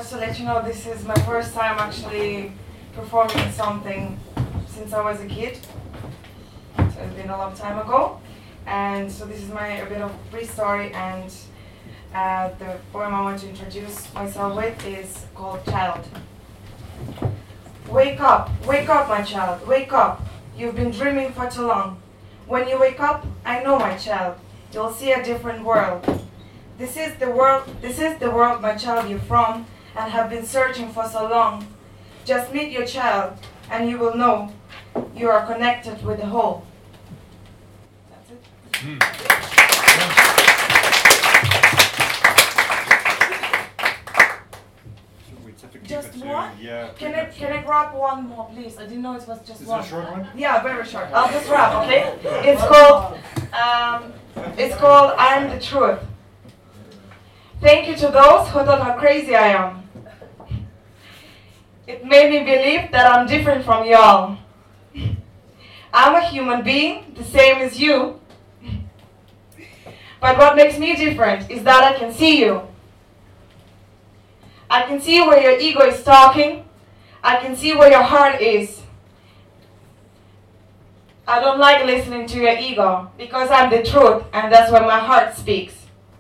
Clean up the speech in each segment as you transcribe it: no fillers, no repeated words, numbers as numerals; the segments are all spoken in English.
just to let you know, this is my first time actually performing something since I was a kid. So it's been a long time ago. And so this is a bit of brief story, and the poem I want to introduce myself with is called Child. Wake up, my child, wake up. You've been dreaming for too long. When you wake up, I know, my child, you'll see a different world. This is the world, my child, you're from, and have been searching for so long. Just meet your child, and you will know you are connected with the whole. That's it. Just one? Yeah. Can I grab one more, please? I didn't know it was just one. Is it a short one? Yeah, very short. I'll just rap, okay? It's called I Am the Truth. Thank you to those who thought how crazy I am. It made me believe that I'm different from y'all. I'm a human being, the same as you. But what makes me different is that I can see you. I can see where your ego is talking. I can see where your heart is. I don't like listening to your ego because I'm the truth, and that's when my heart speaks.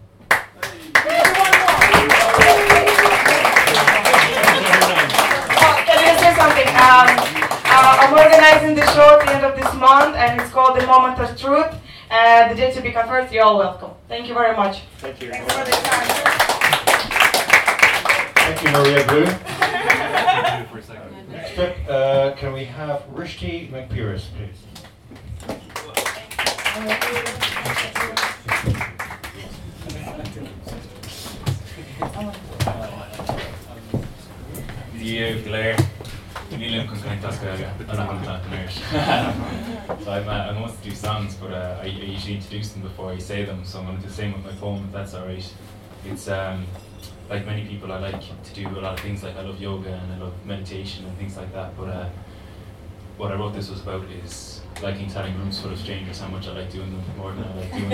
Can I say something? I'm organizing the show at the end of this month, and it's called The Moment of Truth. The date to be confirmed. You're all welcome. Thank you very much. Thank you. Thanks for the time. Thank you, Maria Blue. For a second. Next up, can we have Rishti McPearce, please? So I mostly do songs, but I usually introduce them before I say them, so I'm going to do the same with my poem, if that's alright. It's like many people, I like to do a lot of things, like I love yoga and I love meditation and things like that, but what I wrote this was about is liking telling rooms full of strangers how much I like doing them more than I like doing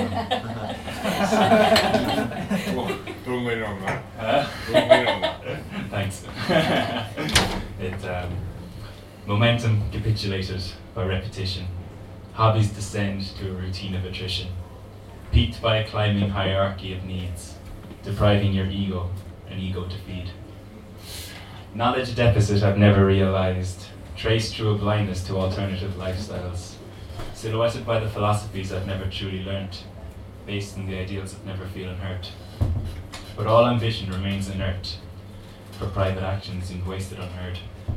them. Don't wait on that. Don't wait on that. Thanks. Momentum capitulated by repetition. Hobbies descend to a routine of attrition. Peaked by a climbing hierarchy of needs, depriving your ego an ego to feed. Knowledge deficit I've never realized, traced through a blindness to alternative lifestyles. Silhouetted by the philosophies I've never truly learnt, based on the ideals of never feeling hurt. But all ambition remains inert, for private actions seem wasted unheard.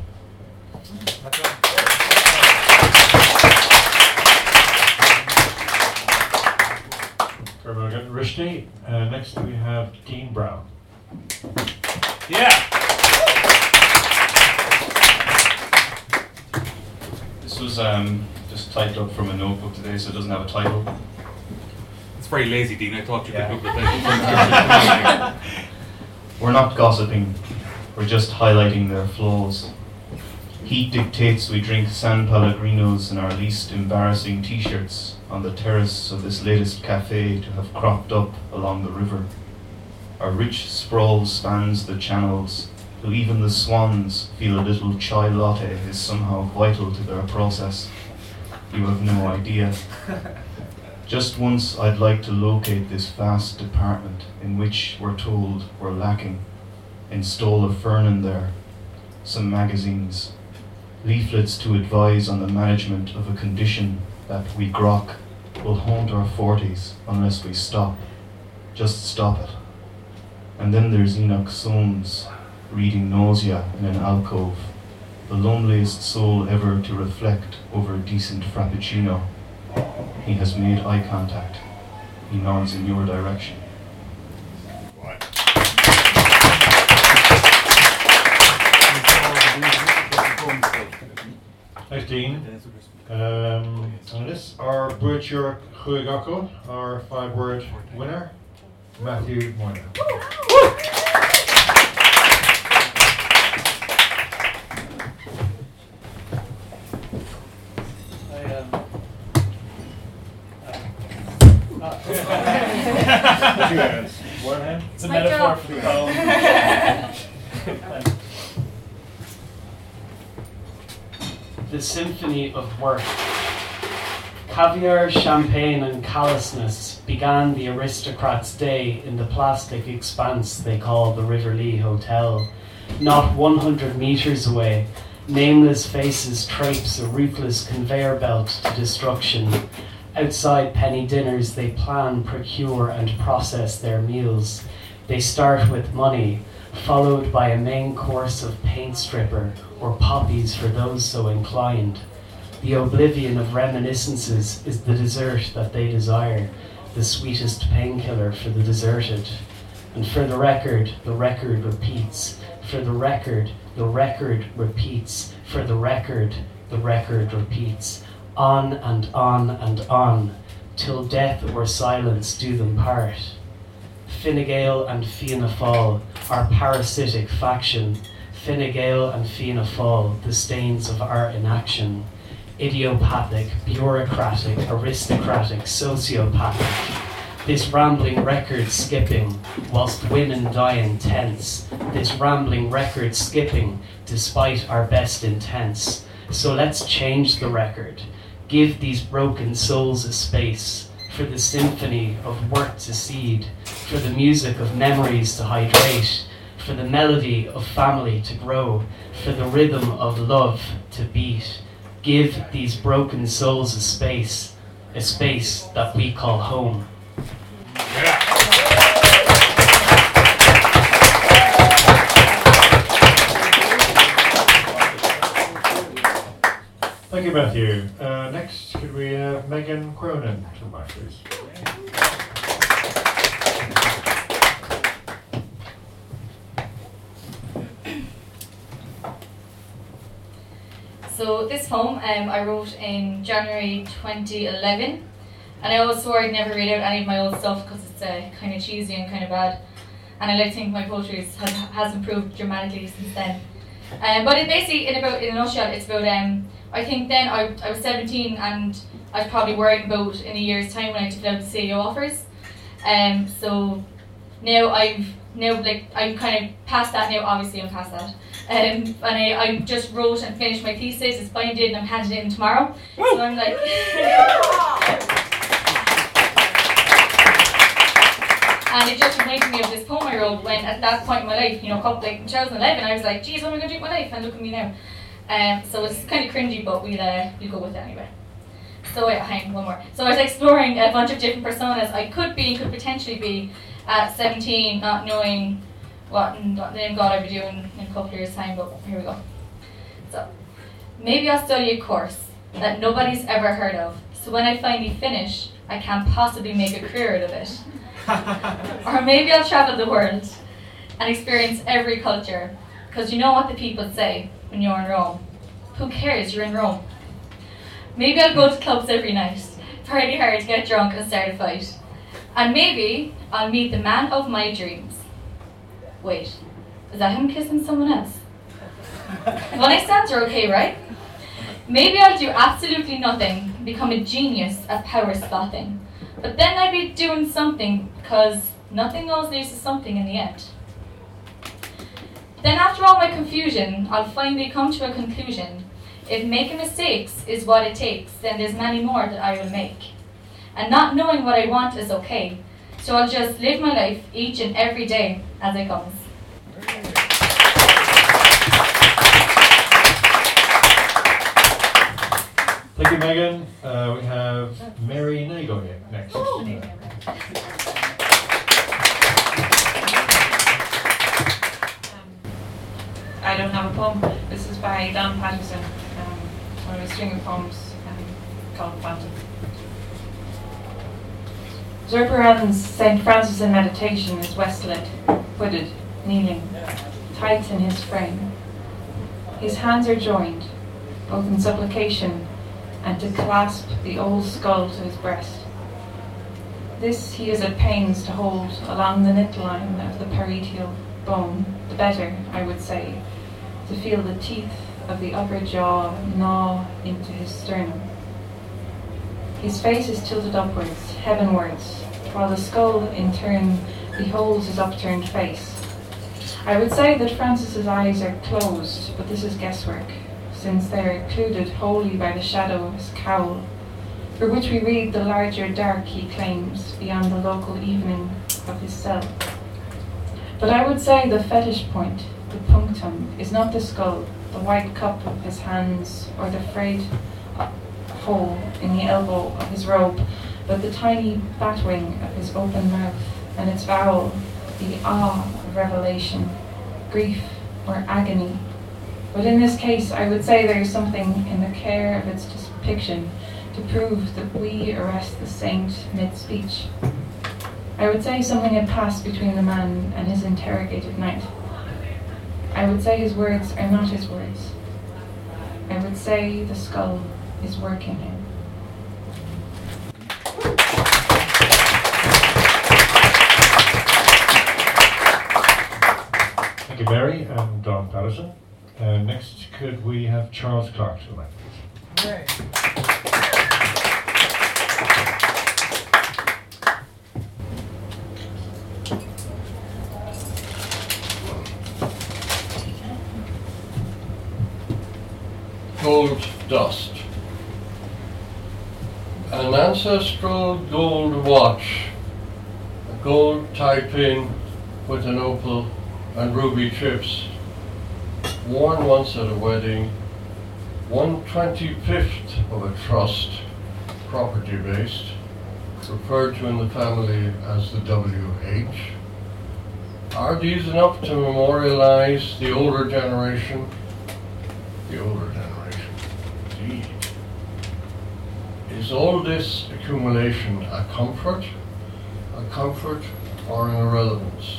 Very good, Rishti. Next we have Dean Brown. Yeah. This was just typed up from a notebook today, so it doesn't have a title. It's very lazy, Dean. I thought you Yeah. picked up the title. We're not gossiping, we're just highlighting their flaws. Heat dictates we drink San Pellegrinos in our least embarrassing t-shirts on the terrace of this latest cafe to have cropped up along the river. Our rich sprawl spans the channels, till even the swans feel a little chai latte is somehow vital to their process. You have no idea. Just once I'd like to locate this vast department in which we're told we're lacking. Install a fern in there, some magazines, leaflets to advise on the management of a condition that we grok will haunt our 40s unless we stop. Just stop it. And then there's Enoch Soames reading Nausea in an alcove, the loneliest soul ever to reflect over a decent frappuccino. He has made eye contact. He nods in your direction. Thanks, Dean. And this, our Butcher Huigako, our 5-word winner, Matthew Moynihan. Two hands. One hand. It's a metaphor for the poem. The Symphony of Work. Caviar, champagne, and callousness began the aristocrat's day in the plastic expanse they call the River Lee Hotel. Not 100 meters away, nameless faces traipse a ruthless conveyor belt to destruction. Outside penny dinners, they plan, procure, and process their meals. They start with money, followed by a main course of paint stripper or poppies for those so inclined. The oblivion of reminiscences is the dessert that they desire, the sweetest painkiller for the deserted. And for the record repeats. For the record repeats. For the record repeats. On and on and on, till death or silence do them part. Fine Gael and Fianna Fáil, our parasitic faction. Fine Gael and Fianna Fáil, the stains of our inaction. Idiopathic, bureaucratic, aristocratic, sociopathic. This rambling record skipping, whilst women die in tents. This rambling record skipping, despite our best intents. So let's change the record. Give these broken souls a space, for the symphony of work to seed, for the music of memories to hydrate, for the melody of family to grow, for the rhythm of love to beat. Give these broken souls a space that we call home. Thank you, Matthew. Next, could we have Megan Cronin to the mic, please? So this poem I wrote in January 2011, and I always swore I'd never read out any of my old stuff because it's kind of cheesy and kind of bad, and I like to think my poetry has improved dramatically since then. But it basically, in a nutshell, it's about I think then I was 17 and I was probably worried about in a year's time when I took out the CEO offers. So now I'm kind of past that now. Obviously, I'm past that. And I just wrote and finished my thesis. It's binded and I'm handing it in tomorrow. So I'm like. And it just reminded me of this poem I wrote when, at that point in my life, in 2011, I was like, geez, what am I going to do with my life? And look at me now. So it's kind of cringy, but we'll go with it anyway. So wait, hang on, one more. So I was exploring a bunch of different personas I could potentially be at 17, not knowing what in the name of God I'd be doing in a couple of years' time, but here we go. So, maybe I'll study a course that nobody's ever heard of, so when I finally finish, I can't possibly make a career out of it. Or maybe I'll travel the world and experience every culture, because you know what the people say when you're in Rome. Who cares, you're in Rome. Maybe I'll go to clubs every night, party hard, get drunk and start a fight. And maybe I'll meet the man of my dreams. Wait, is that him kissing someone else? One-night stands are okay, right? Maybe I'll do absolutely nothing, become a genius at power spotting. But then I'd be doing something, because nothing always leads to something in the end. Then after all my confusion, I'll finally come to a conclusion. If making mistakes is what it takes, then there's many more that I will make. And not knowing what I want is okay. So I'll just live my life each and every day as it comes. Thank you, Megan. We have Mary Nagoya next. I don't have a poem. This is by Dan Patterson, one of his string of poems called Phantom. Zurbaran's St. Francis in Meditation is westlit, hooded, kneeling, tight in his frame. His hands are joined, both in supplication and to clasp the old skull to his breast. This he is at pains to hold along the knit line of the parietal bone, the better, I would say, to feel the teeth of the upper jaw gnaw into his sternum. His face is tilted upwards, heavenwards, while the skull in turn beholds his upturned face. I would say that Francis's eyes are closed, but this is guesswork, since they are occluded wholly by the shadow of his cowl, for which we read the larger dark he claims beyond the local evening of his cell. But I would say the fetish point, the punctum, is not the skull, the white cup of his hands, or the frayed hole in the elbow of his robe, but the tiny batwing of his open mouth, and its vowel, the awe of revelation, grief or agony. But in this case, I would say there is something in the care of its depiction to prove that we arrest the saint mid-speech. I would say something had passed between the man and his interrogated knight. I would say his words are not his words. I would say the skull is working him. Thank you, Mary and Don Patterson. Next, could we have Charles Clark to the mic, please? Gold dust. An ancestral gold watch, a gold tie pin with an opal and ruby chips, worn once at a wedding, 1/25th of a trust, property based, referred to in the family as the WH. Are these enough to memorialize the older generation? The older generation, indeed. Is all this accumulation a comfort or an irrelevance?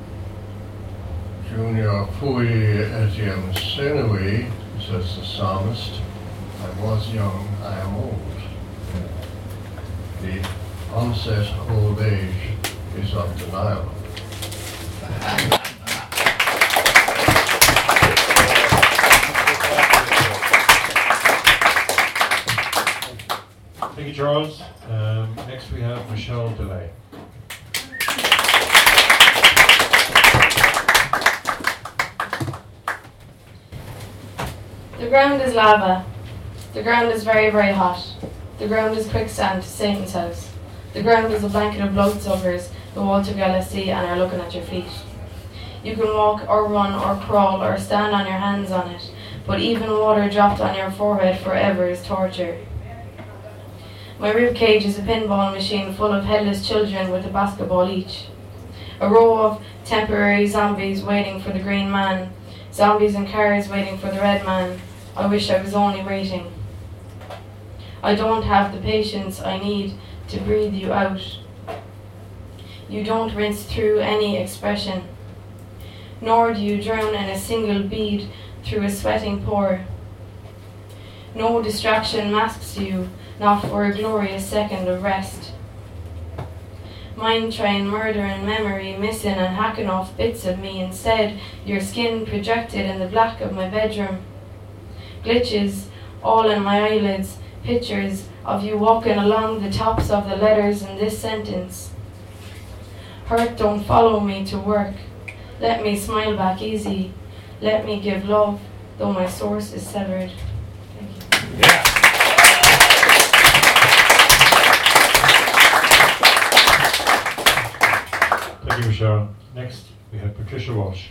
Junior fui etiam senui, says the psalmist. I was young, I am old. The onset of old age is undeniable. Thank you, Charles. Next we have Michelle DeLay. The ground is lava. The ground is very, very hot. The ground is quicksand, Satan's house. The ground is a blanket of bloodsuckers who all together see and are looking at your feet. You can walk or run or crawl or stand on your hands on it, but even water dropped on your forehead forever is torture. My rib cage is a pinball machine full of headless children with a basketball each. A row of temporary zombies waiting for the green man. Zombies in cars waiting for the red man. I wish I was only waiting. I don't have the patience I need to breathe you out. You don't rinse through any expression, nor do you drown in a single bead through a sweating pore. No distraction masks you, not for a glorious second of rest. Mind train, murder and memory, missing and hacking off bits of me instead, your skin projected in the black of my bedroom. Glitches all in my eyelids, pictures of you walking along the tops of the letters in this sentence. Hurt don't follow me to work. Let me smile back easy. Let me give love, though my source is severed. Thank you. Yeah. Thank you, Michelle. Next, we have Patricia Walsh.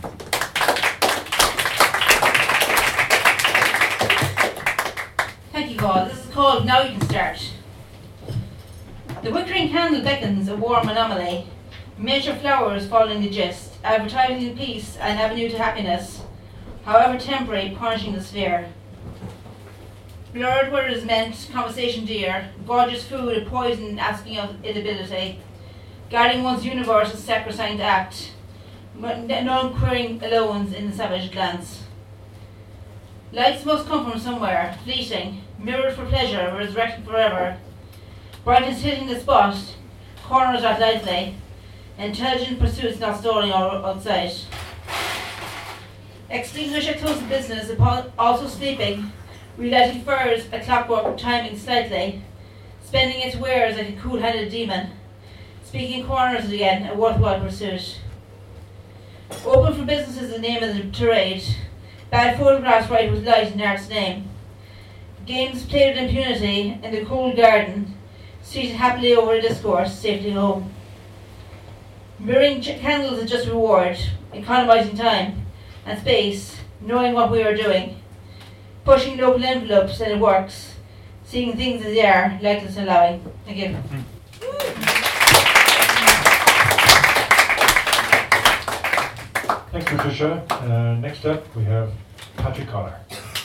Thank you, God. This is called Now You Can Start. The wickering candle beckons a warm anomaly. Miniature flowers following the gist, advertising peace, an avenue to happiness, however temporary, punishing the sphere. Blurred where it is meant, conversation dear, gorgeous food, a poison asking of inability. Guarding one's universe is sacrosanct act, none querying alone in the savage glance. Lights must come from somewhere, fleeting, mirrored for pleasure, resurrected forever. Brightness hitting the spot, corners out lightly, intelligent pursuits not stalling outside. Extinguisher close to business, upon also sleeping, relighting furs, a clockwork timing slightly, spending its wares like a cool-headed demon, speaking corners again, a worthwhile pursuit. Open for business is the name of the tirade. Bad photographs right was light in art's name. Games played with impunity in the cool garden, seated happily over a discourse, safely home. Mirroring candles is just reward, economising time and space, knowing what we are doing. Pushing local envelopes and it works. Seeing things as they are, likeness allowing. Thank you. Thanks, Patricia. Next up, we have Patrick Collar.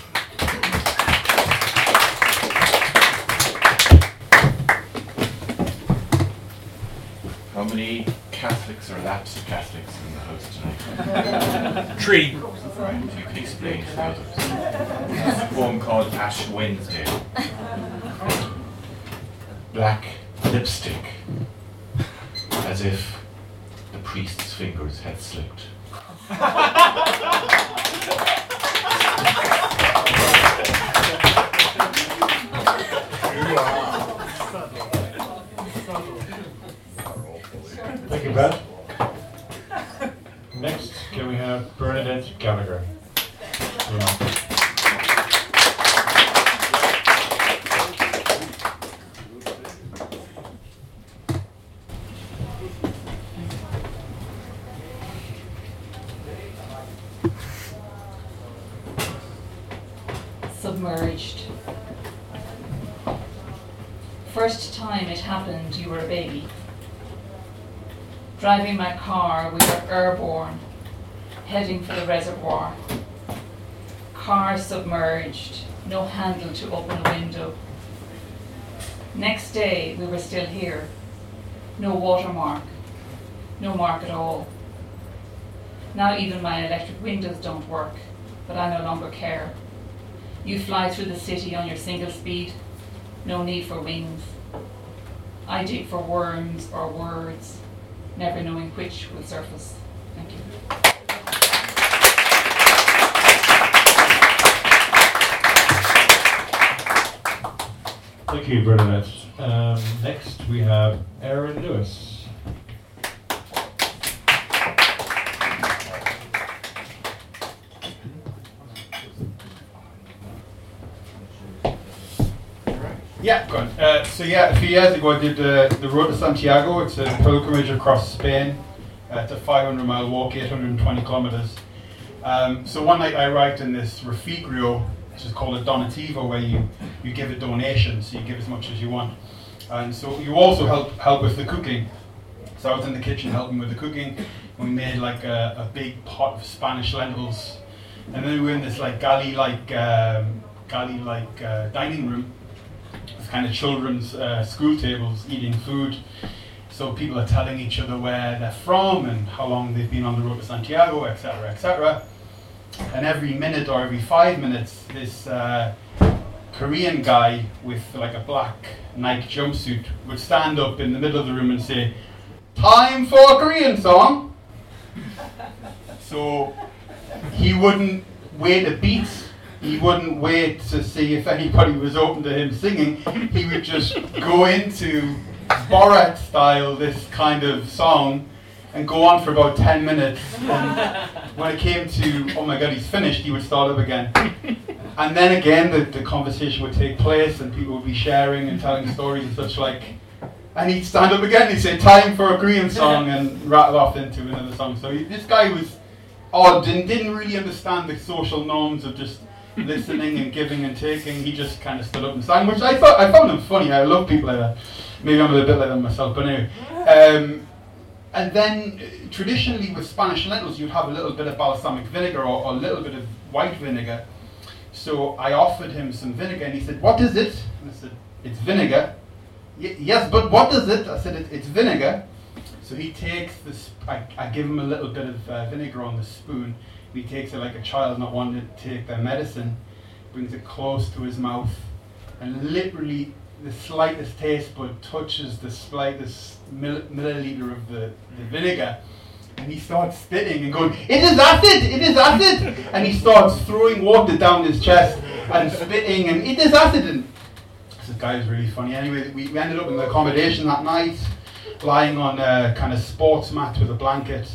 How many Catholics or lapsed Catholics in the house tonight? 3. Right, you can explain to the others. There's a poem called Ash Wednesday. Black lipstick, as if the priest's fingers had slipped. Thank you, Pat. Next, can we have Bernadette Gallagher? Submerged. First time it happened, you were a baby. Driving my car, we were airborne, heading for the reservoir. Car submerged, no handle to open a window. Next day, we were still here. No watermark, no mark at all. Now even my electric windows don't work, but I no longer care. You fly through the city on your single speed, no need for wings. I dig for worms or words, never knowing which will surface. Thank you. Thank you, Bernadette. Next, we have Aaron Lewis. Yeah, go on. A few years ago I did the Road to Santiago. It's a pilgrimage across Spain. It's a 500-mile walk, 820 kilometers. So one night I arrived in this refugio, which is called a donativo, where you give a donation, so you give as much as you want. And so you also help with the cooking. So I was in the kitchen helping with the cooking. We made like a big pot of Spanish lentils. And then we were in this like galley-like dining room. It's kind of children's school tables eating food. So people are telling each other where they're from and how long they've been on the road to Santiago, etc., etc. And every minute or every 5 minutes, this Korean guy with like a black Nike jumpsuit would stand up in the middle of the room and say, "Time for a Korean song." So he wouldn't wait a beat. He wouldn't wait to see if anybody was open to him singing. He would just go into Borat style, this kind of song, and go on for about 10 minutes. And when it came to, oh my God, he's finished, he would start up again. And then again, the conversation would take place, and people would be sharing and telling stories and such like. And he'd stand up again, he'd say, "Time for a Korean song," and rattle off into another song. So this guy was odd and didn't really understand the social norms of just listening and giving and taking. He just kind of stood up and sang, which I found him funny. I love people like that. Maybe I'm a bit like that myself, but anyway. And then traditionally with Spanish lentils, you'd have a little bit of balsamic vinegar or a little bit of white vinegar. So I offered him some vinegar, and he said, "What is it?" And I said, "It's vinegar." "Yes, but what is it?" I said, "It's vinegar." So he takes this. I give him a little bit of vinegar on the spoon. He takes it like a child not wanting to take their medicine, brings it close to his mouth, and literally the slightest taste bud touches the slightest milliliter of the vinegar, and he starts spitting and going, "It is acid! It is acid!" And he starts throwing water down his chest and spitting, and "It is acid!" And this guy was really funny. Anyway, we ended up in the accommodation that night, lying on a kind of sports mat with a blanket.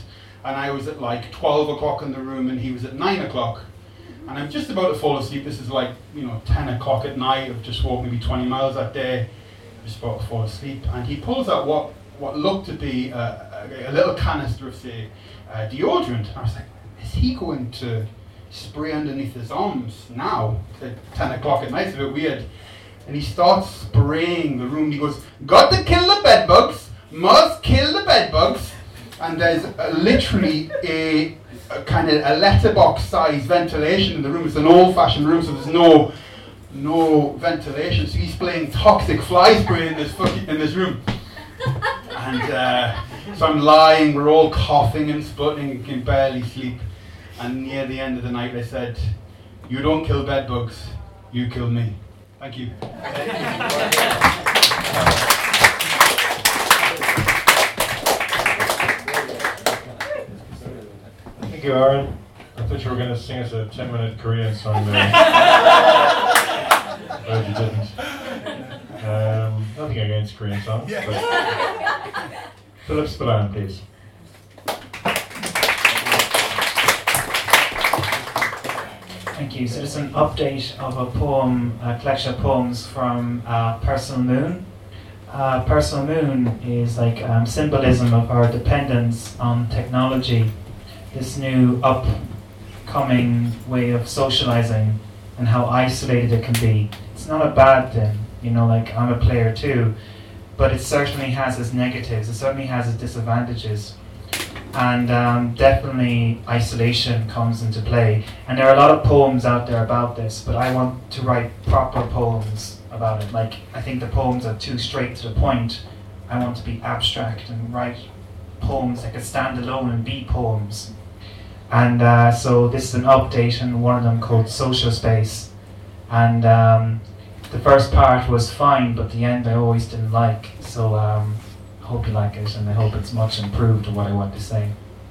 and I was at like 12 o'clock in the room and he was at 9 o'clock. And I'm just about to fall asleep. This is like, 10 o'clock at night. I've just walked maybe 20 miles that day. I'm just about to fall asleep. And he pulls out what looked to be a little canister of, say, deodorant. And I was like, is he going to spray underneath his arms now? It's at 10 o'clock at night. It's a bit weird. And he starts spraying the room. He goes, got to kill the bed bugs. Must kill the bed bugs. And there's literally a kind of a letterbox size ventilation in the room. It's an old fashioned room, so there's no ventilation. So he's spraying toxic fly spray in this room. And so I'm lying, we're all coughing and spluttering and can barely sleep. And near the end of the night I said, you don't kill bed bugs, you kill me. Thank you. Thank you, Aaron. I thought you were going to sing us a 10-minute Korean song there. Glad you didn't. Nothing against Korean songs. But Philip Spillane, please. Thank you. So this is an update of a poem, a collection of poems from Personal Moon. Personal Moon is like symbolism of our dependence on technology, this new upcoming way of socializing and how isolated it can be. It's not a bad thing, like I'm a player too, but it certainly has its negatives, it certainly has its disadvantages. And definitely isolation comes into play. And there are a lot of poems out there about this, but I want to write proper poems about it. Like, I think the poems are too straight to the point. I want to be abstract and write poems that could stand alone and be poems. And so this is an update, and one of them called Social Space. And the first part was fine, but the end I always didn't like. So I hope you like it, and I hope it's much improved on what I want to say.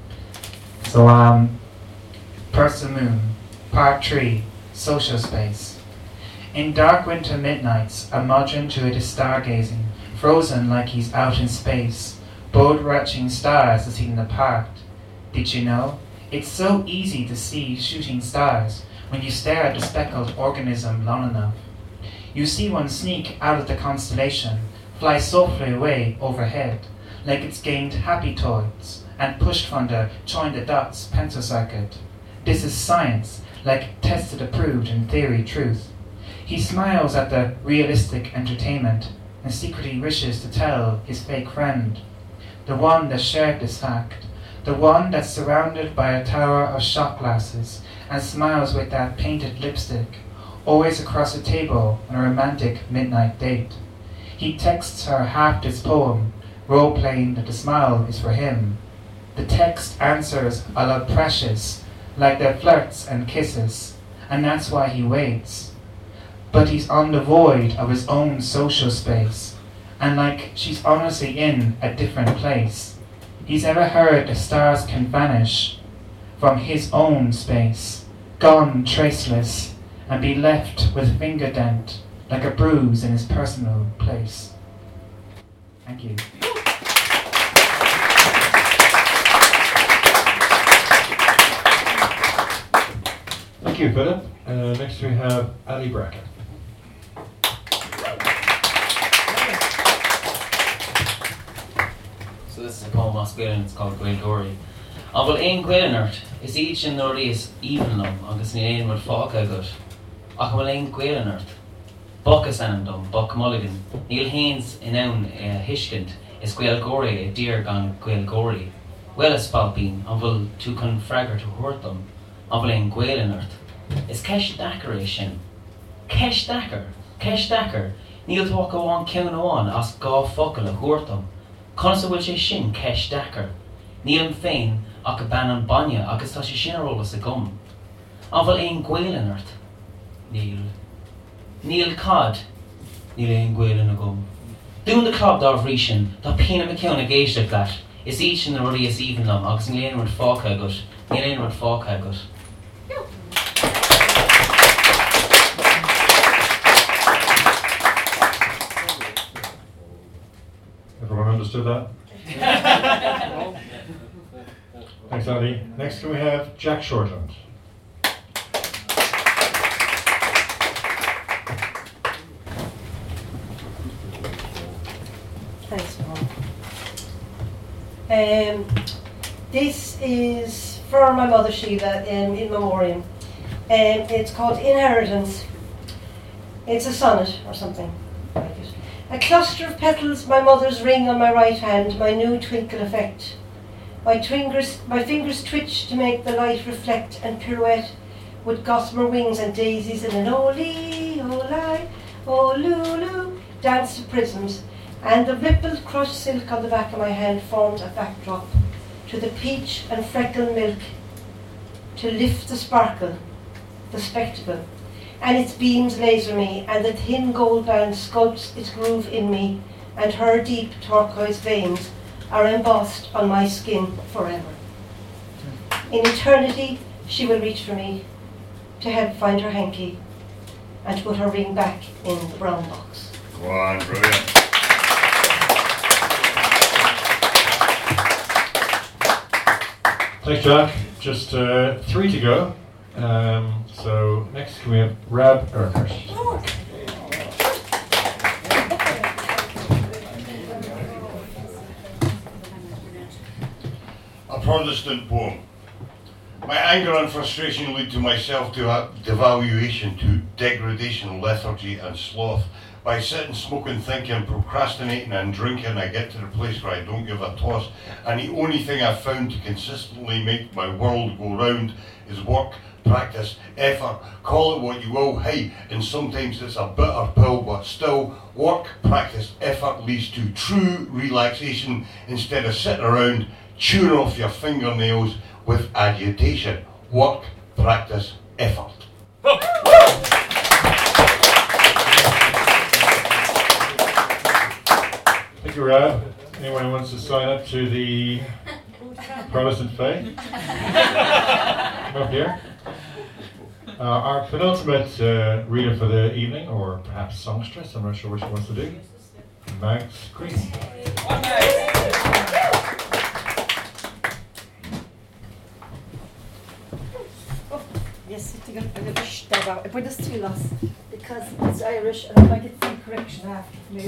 So, Personal Moon, Part 3, Social Space. In dark winter midnights, a modern druid is stargazing, frozen like he's out in space, bold-watching stars as seen apart. Did you know? It's so easy to see shooting stars when you stare at the speckled organism long enough. You see one sneak out of the constellation, fly softly away overhead, like it's gained habitoids and pushed from the join the dots pencil circuit. This is science, like tested, approved, in theory truth. He smiles at the realistic entertainment and secretly wishes to tell his fake friend, the one that shared this fact, the one that's surrounded by a tower of shot glasses and smiles with that painted lipstick, always across the table on a romantic midnight date. He texts her half this poem, role-playing that the smile is for him. The text answers a lot precious, like their flirts and kisses, and that's why he waits. But he's on the void of his own social space, and like she's honestly in a different place. He's ever heard the stars can vanish from his own space, gone traceless, and be left with finger dent, like a bruise in his personal place. Thank you. Thank you, Philip. Next we have Ali Bracken. So this is a poem as Gael and it's called Gaelgory. Bhfuil aon Gaelanart is each in Nordy is evenlum agus ní aon rud fáca agat. Ach bhfuil aon Gaelanart Buckas anam Buck Mulligan Neil Haynes in own Hishkent is Gaelgory a dear gan Gaelgory. Well as Spalpeen bhfuil tú con fragger to hurtum bhfuil aon Gaelanart is Kesh Dakar sin. Kesh Dakar Neil talk on ceann óán as gá focail a hurtum. Consa bhfuil sé sin Kesh Dakar. Níl féin ach a ban an banya agus tá sé sin arólas a gum. Bhfuil aon Gaelanart. Níl cad. Níl aon Gaelan a gum. Dún the club dar bhrísin, tá pína McKeown a géiste leat. Is each in the ruddy is evenlum agus níl aon rud fáca agat. Níl aon rud fáca agat. Everyone understood that? Thanks, Andy. Next, can we have Jack Shortland? Thanks, Paul. This is for my mother Sheila in memoriam. It's called Inheritance. It's a sonnet or something like it. A cluster of petals, my mother's ring on my right hand, my new twinkle effect. My fingers twitch to make the light reflect and pirouette with gossamer wings and daisies in an oh-lee, oh-lie, oh-lulu dance of prisms, and the rippled crushed silk on the back of my hand forms a backdrop to the peach and freckled milk to lift the sparkle, the spectacle, and its beams laser me, and the thin gold band sculpts its groove in me, and her deep turquoise veins are embossed on my skin forever. In eternity, she will reach for me to help find her hanky and to put her ring back in the brown box. Go on, brilliant. Thanks, Jack. Just 3 to go. So next, can we have Rab Urquhart? A Protestant poem. My anger and frustration lead to my self-devaluation, to degradation, lethargy and sloth. By sitting, smoking, thinking, procrastinating and drinking, I get to the place where I don't give a toss. And the only thing I've found to consistently make my world go round is work, practice, effort, call it what you will, hey, and sometimes it's a bitter pill, but still, work, practice, effort leads to true relaxation instead of sitting around chewing off your fingernails with agitation. Work, practice, effort. Thank you, Rab. Anyone who wants to sign up to the Protestant faith? Come up here. Our penultimate reader for the evening, or perhaps songstress, I'm not sure which she wants to do. Max Green. Yes, I'm going to start out. I put this to us because it's Irish and I might get some correction after me.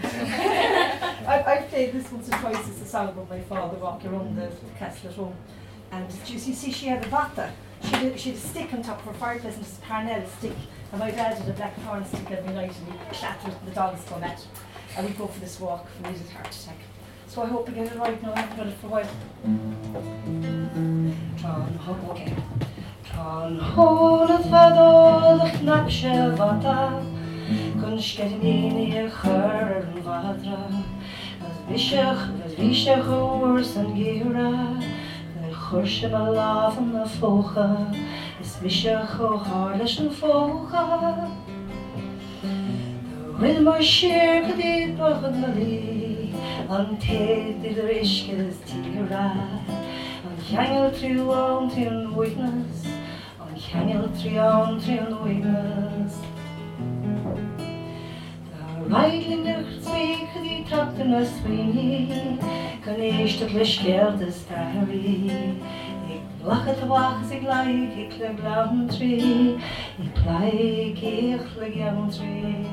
I've played this once or twice. It's a song about my father walking around the castle at home. And you see, she had a bata. She had a stick on top of her fireplace, and it's a parnell stick. And my dad had a black thorn stick every night, and he'd clatter it, and the dogs come at it. And we'd go for this walk, and we had a heart attack. So I hope I get it right now. I haven't done it for a while. Okay. Tron holet vadolach napshe vata, kun shkedini chur vadra, as vishach urs and gira, the churshe malav and the focha, is vishach o harlish and focha. The rhythm sheer kadid bachad mali, and ted the rishkes tira, and hangel through on to witness. Hangel trion weakness. The rightling speak the trachten of sweeney, can ich the lischgeld the starry. Ik lach at the wax, ik like, ik leg lamb tree, ik like, ik leg lamb tree.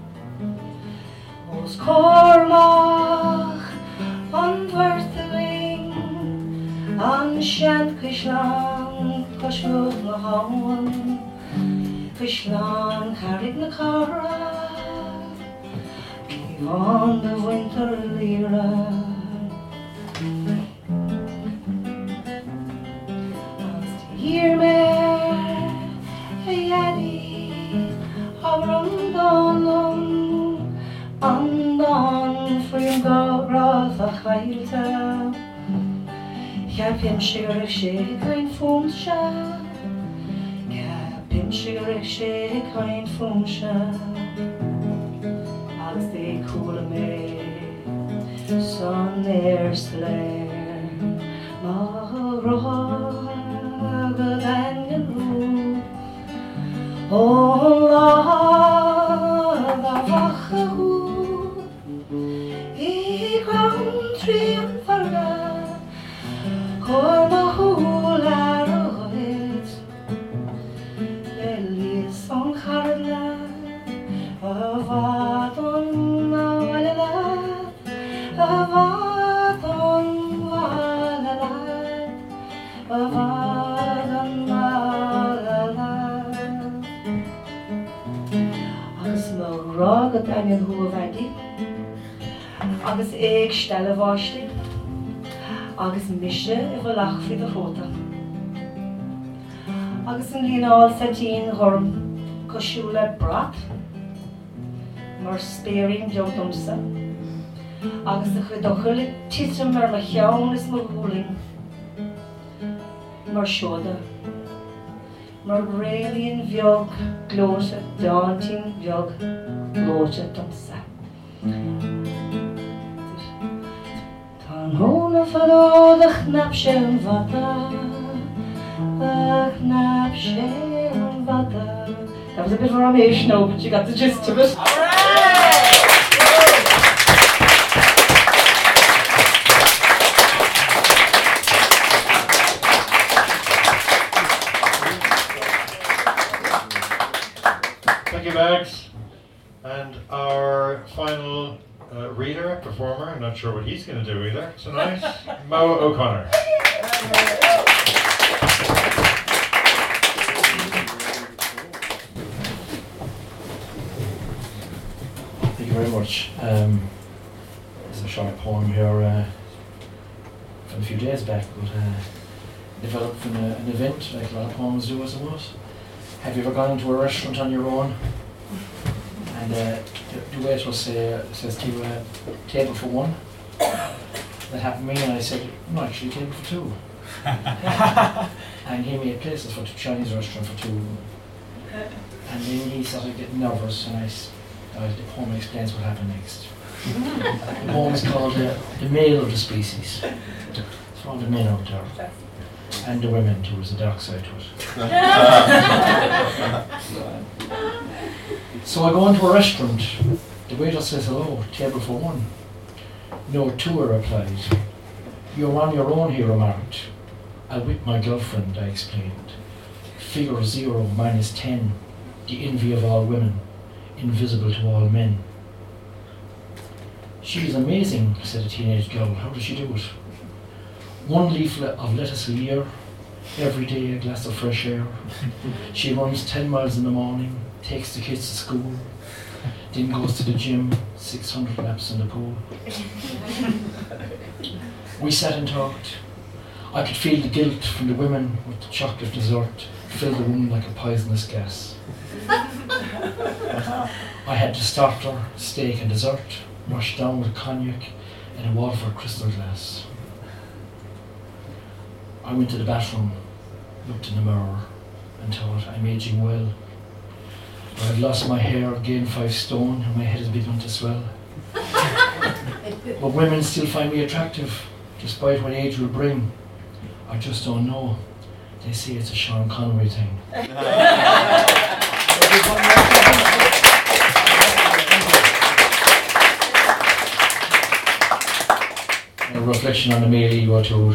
Os Cormach, on Vertering, on Shankishland. Kashmur na hawan, Fishlan carried na cara, give on the winter lira. As the year mare, a yaddy, abrand on for your gograth a chailta. Capim sugar shake kind funksha. Capim sugar shake kind funksha. As they cool me, sun there's flare. Maharaga dangalu. Oh la the vachahu. He country and farga. Cormahu Agus má rágad aon thuamh aigi, agus ag stelle bháiste, agus mise I bhfuil lachfri do fóta. Agus an líonál sa tín chorm cosisiúla brat, mar spéirín deodomsa, agus a chud dochuil titrim mar ma cheann is mo bhúling, mar sioda, mar réalíon bheog glóte, dáintín bheog glóte domsa. Tá hóna fadód a chnap sé an bhata, a chnap sé an bhata. That was a bit of a Ramesh, but you got the gist of it. Thank you, Max. And our final reader, performer, I'm not sure what he's going to do either tonight, Mo O'Connor. Thank you very much. There's a short poem here from a few days back, but developed from an event, like a lot of poems do, I suppose. Have you ever gone into a restaurant on your own? And the waiter says to you, table for one. That happened to me, and I said, no, actually, table for two. And he made places for the Chinese restaurant for two. And then he started getting nervous, and the poem explains what happened next. The poem is called The Male of the Species. It's for all the men out there. And the women too, there's a dark side to it. So I go into a restaurant. The waiter says, hello, table for one. No, two, I replied. You're on your own here, remarked. I'm with my girlfriend, I explained. Figure 0 minus 10, the envy of all women, invisible to all men. She's amazing, said a teenage girl. How does she do it? 1 leaf of lettuce a year, every day a glass of fresh air. She runs 10 miles in the morning, takes the kids to school, then goes to the gym, 600 laps in the pool. We sat and talked. I could feel the guilt from the women with the chocolate dessert fill the room like a poisonous gas. I had the starter, steak and dessert, washed down with cognac in a Walford crystal glass. I went to the bathroom, looked in the mirror, and thought, I'm aging well. I've lost my hair, gained 5 stone, and my head has begun to swell. But women still find me attractive, despite what age will bring. I just don't know. They say it's a Sean Connery thing. A reflection on the male ego too.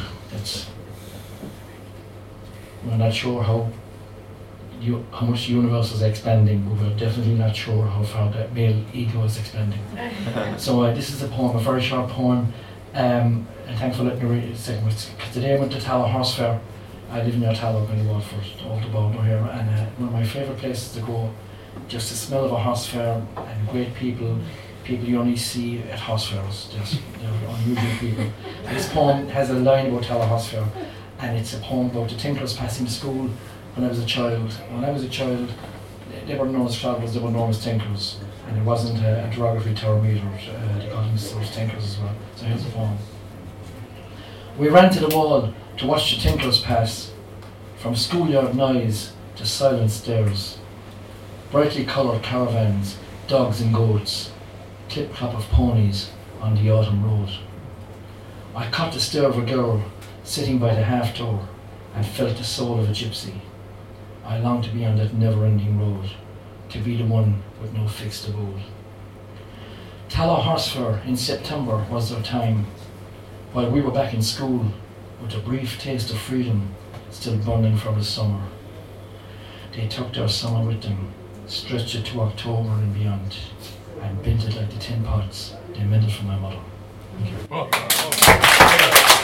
We're not sure how much the universe is expanding, but we're definitely not sure how far that male ego is expanding. So this is a poem, a very short poem, and thanks for letting me read it a second. Today I went to Tallow Horse Fair. I live near Tallow in Waterford, off the border here, and one of my favourite places to go, just the smell of a horse fair and great people you only see at horse fairs, just unusual people. And this poem has a line about Tallow Horse Fair, and it's a poem about the tinkers passing school when I was a child. When I was a child, they were known as travellers, they were known as tinkers, and it wasn't a derogatory term either. They called them sort of tinkers as well. So here's the poem. We ran to the wall to watch the tinkers pass, from schoolyard noise to silent stairs. Brightly coloured caravans, dogs and goats, clip-clop of ponies on the autumn road. I caught the stare of a girl sitting by the half-door and felt the soul of a gypsy. I longed to be on that never-ending road, to be the one with no fixed abode. Tallow Horse Fair in September was their time, while we were back in school with a brief taste of freedom still burning from the summer. They took their summer with them, stretched it to October and beyond, and bent it like the tin pots they mended for my mother. Oh.